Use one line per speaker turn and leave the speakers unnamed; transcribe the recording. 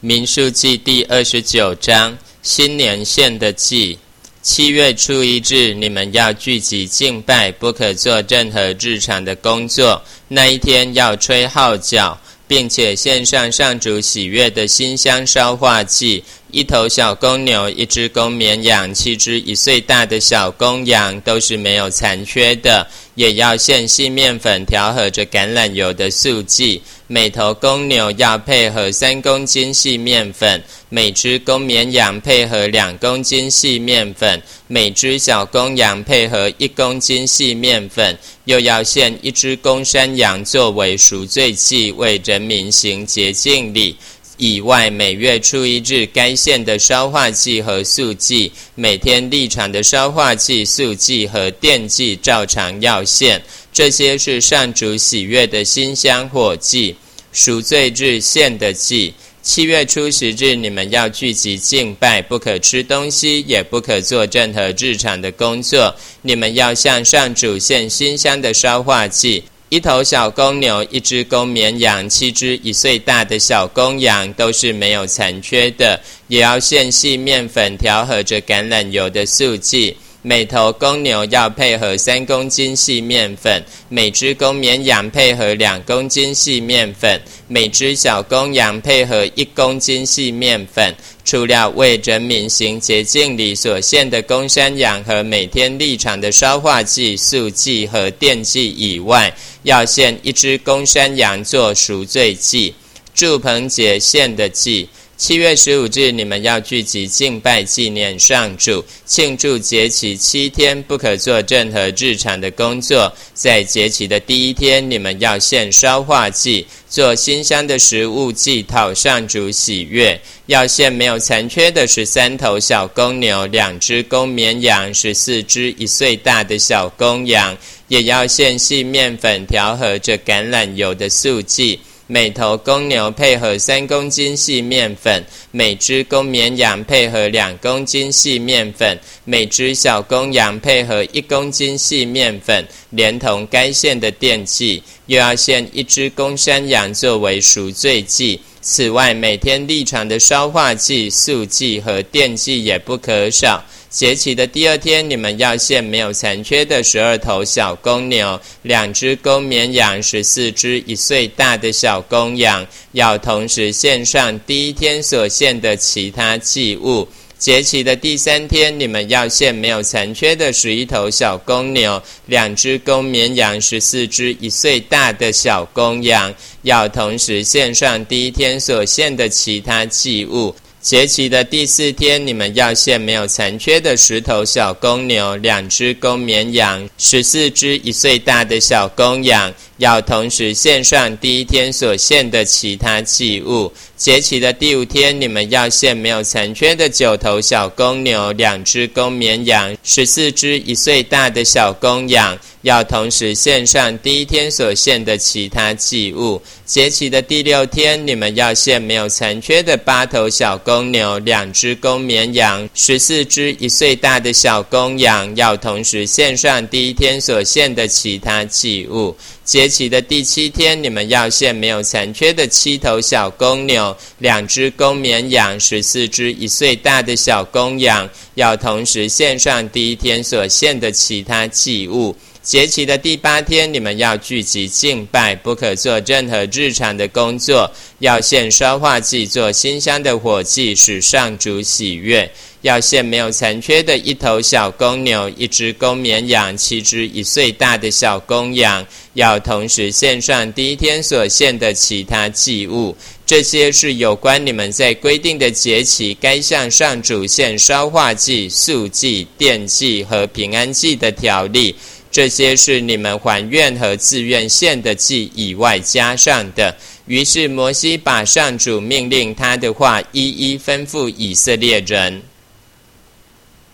民数记第29章，新年献的祭。7月初1日，你们要聚集敬拜，不可做任何日常的工作。那一天要吹号角，并且献上上主喜悦的馨香烧化祭，1头小公牛，1只公绵羊，7只1岁大的小公羊，都是没有残缺的。也要献细面粉调和着橄榄油的素祭，每头公牛要配合3公斤细面粉，每只公绵羊配合2公斤细面粉，每只小公羊配合1公斤细面粉。又要献1只公山羊作为赎罪祭，为人民行洁净礼。以外，每月初1日该献的烧化祭和素祭，每天例常的烧化祭、素祭和奠祭照常要献。这些是上主喜悦的馨香火祭。赎罪日献的祭。7月初10日，你们要聚集敬拜，不可吃东西，也不可做任何日常的工作。你们要向上主献馨香的烧化祭，1头小公牛，1只公绵羊，7只1岁大的小公羊，都是没有残缺的。也要献细面粉调和着橄榄油的素祭，每头公牛要配合3公斤细面粉，每只公绵羊配合2公斤细面粉，每只小公羊配合1公斤细面粉。除了为人民行洁净礼所献的公山羊和每天例常的烧化祭、素祭和奠祭以外，要献1只公山羊做赎罪祭。住棚节献的祭。7月15日，你们要聚集敬拜，纪念上主，庆祝节期7天，不可做任何日常的工作。在节期的第1天，你们要献烧化祭，做馨香的食物祭，讨上主喜悦。要献没有残缺的13头小公牛，2只公绵羊，14只1岁大的小公羊。也要献细面粉调和着橄榄油的素祭，每头公牛配合3公斤细面粉，每只公绵羊配合2公斤细面粉，每只小公羊配合1公斤细面粉，连同该献的奠祭。又要献1只公山羊作为赎罪祭。此外，每天例常的烧化祭、素祭和奠祭也不可少。节期的第2天，你们要献没有残缺的12头小公牛，2只公绵羊，14只1岁大的小公羊，要同时献上第1天所献的其他祭物。节期的第3天，你们要献没有残缺的11头小公牛，2只公绵羊，14只1岁大的小公羊，要同时献上第1天所献的其他祭物。节期的第4天，你们要献没有残缺的10头小公牛，2只公绵羊，14只1岁大的小公羊，要同时献上第1天所献的其他祭物。节期的第5天，你们要献没有残缺的9头小公牛，2只公绵羊，14只1岁大的小公羊，要同时献上第1天所献的其他祭物。节期的第6天，你们要献没有残缺的8头小公牛，2只公绵羊，14只1岁大的小公羊，要同时献上第1天所献的其他祭物。节期的第7天，你们要献没有残缺的7头小公牛，2只公绵羊，14只1岁大的小公羊，要同时献上第1天所献的其他祭物。节期的第8天，你们要聚集敬拜，不可做任何日常的工作。要献烧化祭，做馨香的火祭，使上主喜悦。要献没有残缺的1头小公牛，1只公绵羊，7只1岁大的小公羊，要同时献上第1天所献的其他祭物。这些是有关你们在规定的节期该向上主献烧化祭、素祭、奠祭和平安祭的条例。这些是你们还愿和自愿献的祭以外加上的。于是摩西把上主命令他的话一一吩咐以色列人。